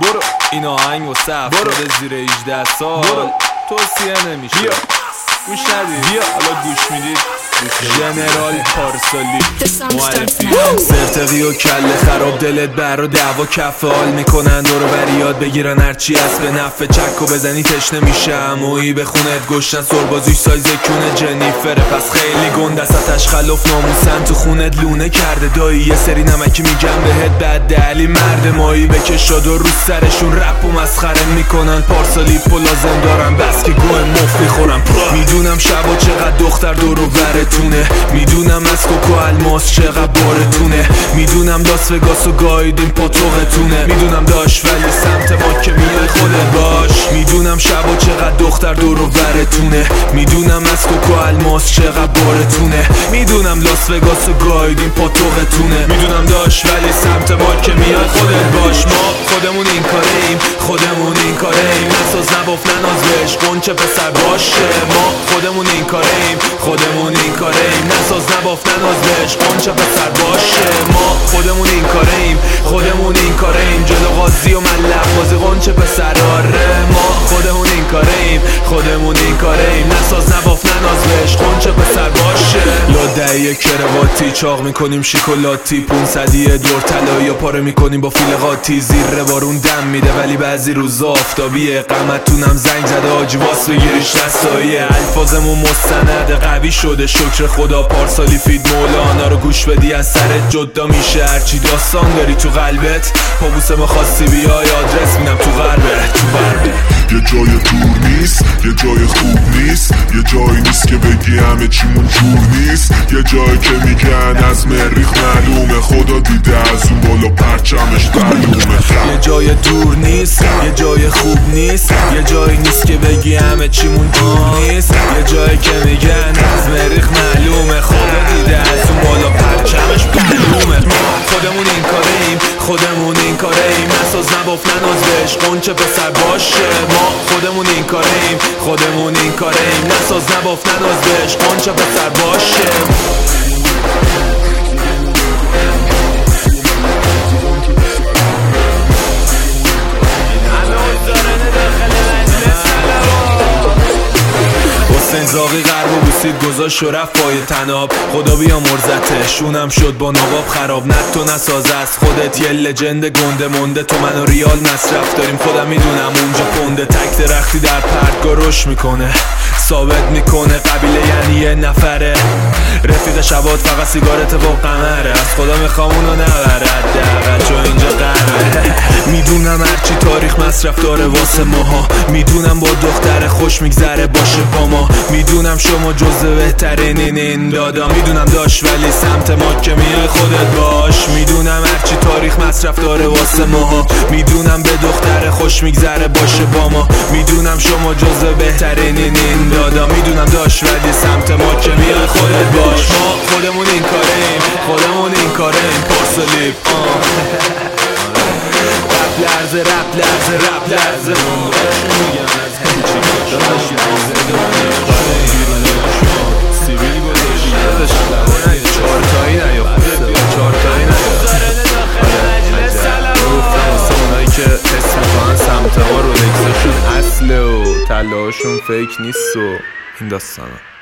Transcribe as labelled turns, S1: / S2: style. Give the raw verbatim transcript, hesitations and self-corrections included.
S1: برو این آهنگ و صف برو زیر هجده سال برو توصیه نمیشه بیا گوش ندید بیا حالا گوش میدید ژنرال پارسالی معرفی سرتقی و کله خراب دلت بر و دعوا کف حال میکنن دور بر یاد بگیرن هرچی هست به نفع چک و بزنی تشنه میشه عمویی به خونت گشتن سربازوش سایز کونه جنیفره پس خیلی گنده ستش خلاف ناموسن تو خونت لونه کرده دایی یه سری نمکی میگم بهت بد دلی مرد مایی بکشاد و رو سرشون رپ و مسخره میکنن پارسالی پو لازم دارم بس که گوه مف میخورم میدونم شبا چقدر دختر دور و برتونه میدونم از کوکو الماس چقدر بارتونه میدونم لاس وگاس و گایدین پاتوقتونه میدونم داشت ولی سمت ما که میای خودت باش میدونم شبا چقدر دختر دور و برتونه میدونم از کوکو الماس چقدر بارتونه میدونم لاس وگاس و گایدین پاتوقتونه میدونم داشت ولی سمت ما که میای خودت باش ما خودمون این کاره ایم خودمون این کاره ایم نساز نباف نناز بهش قنچه پسر باشه ما خودمون این کاره ایم خودمون این کاره ایم نساز نباف نناز بهش قنچه پسر باشه ما خودمون این کاره ایم خودمون این کاره ایم جلو قاضی و ملق بازی قنچه پسر آره ما خودمون این کاره ایم خودمون این کاره ایم نساز نباف نناز بهش قنچه پسر باشه لاده کرواتی چاق میکنیم شیکولاتی پونصدی دور طلایی و پاره میکنیم با فیل قاطی زیر بارون دم میده ولی بعضی روزا آفتابیه قمتونم زنگ زده آجی واس بگیریش دستاییه الفاظمون مستند قوی شده شکر خدا پارسالی فید مولانا رو گوش بدی از سرت جدا میشه هرچی داستان داری تو قلبت پابوس ما خواستی بیای آدرس میدم تو غربه تو غربه
S2: یه جای دور نیست یه جای خوب نیست یه جایی نیست که بگی همه چیمون جور نیست یه جایی که میگن از مریخ معلومه خدا دیده از اون بالا پرچمش معلومه
S1: یه جای دور نیست یه جای خوب نیست یه جایی نیست که بگی همه چیمون جور نیست یه جایی که میگن از مریخ معلومه خدا دیده از اون بالا پرچمش معلومه خودمون این کاره ایم خودمون این کاره ایم نساز نباف نناز بهش قنچه پسر باشه ما خودمون این کاره ایم خودمون این کاره ایم نساز نباف نناز بهش قنچه پسر باشه زاغی غرب و بوسید گذاشت و رفت پای تناب خدا بیا مرزته شونم شد با نواب خراب نت تو نساز است خودت یه لجند گنده مونده تو من و ریال مصرف داریم خودم میدونم اونجا پونده تک درختی در پرتگاه رشد میکنه ثابت میکنه قبیله یعنی یه نفره رفیق شبات فقط سیگارت با قمره از خدا میخوام اونو نبرد دقیقا چون اینجا قربه میدونم هرچی تاریخ مصرف داره واسه ماها میدونم با دختر خوش میگذره باشه با ما میدونم شما جزو بهترین این دادا میدونم داشت ولی سمت ما که میای خودت باش میدونم هرچی تاریخ مصرف داره واسه ماها میدونم به دختر خوش میگذره باشه با ما میدونم شما جزو بهترین این دادا میدونم داشت ولی سمت ما که میای خودت باش ما خودمون این کاره ایم خودمون این کاره ایم پارسالی رپ لرزه رپ لرزه رپ لرزه سیبیل گذاشتی چهارتایی نیافته چهارتایی نیافته واسه اونایی که حس میکنن سمت ما رو لکسشون اصله و تلاشون فیک نیست و این داستانه